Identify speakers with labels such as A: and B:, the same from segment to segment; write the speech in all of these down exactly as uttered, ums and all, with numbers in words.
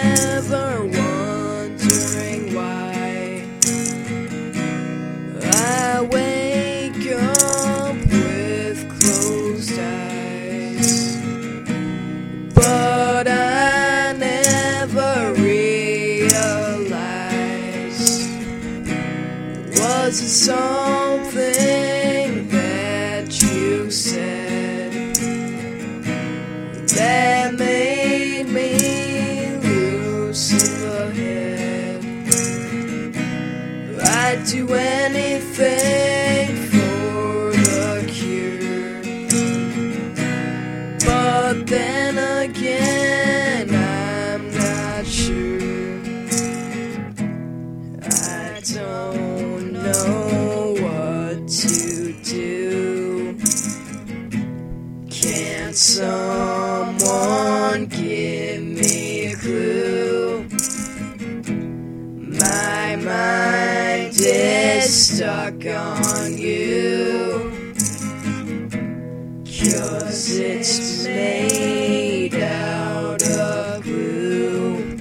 A: ever wondering why I wake up with closed eyes, but I never realized, was it something that you said that made me lose the head? I'd do anything for the cure, but then again I'm not sure. I don't know what to do. Can someone give me a clue? My mind is stuck on you, 'cause it's made out of glue.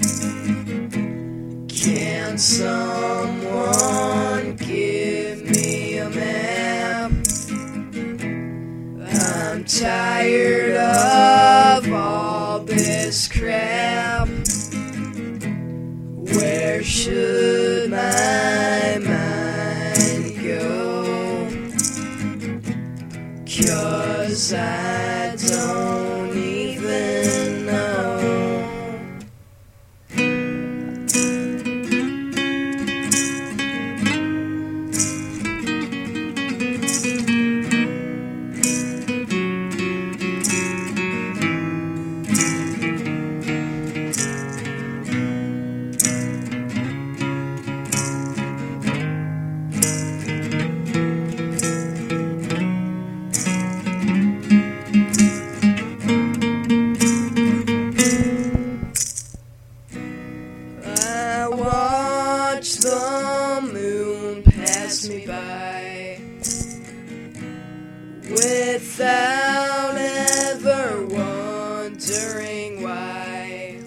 A: Can someone give me a map? I'm tired of all this crap. Where should my mind go? 'Cause I don't even know. I watch the moon pass me by without ever wondering why.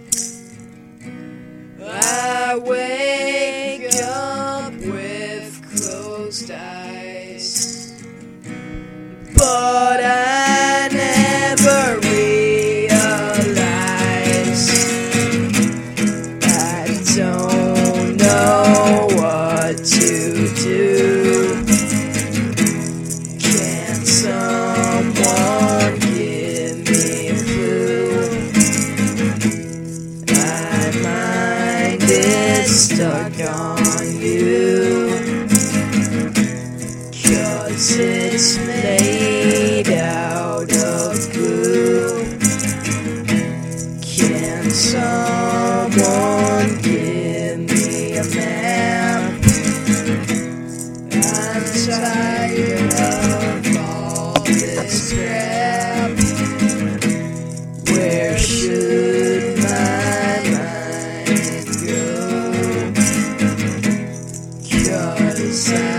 A: I wake up with closed eyes, but I never realized. I don't know what to do. Can someone give me a clue? My mind is stuck on you, 'cause it's made out of glue. Can someone give me a map? I'm tired of all this crap. Where should my mind go? 'Cause I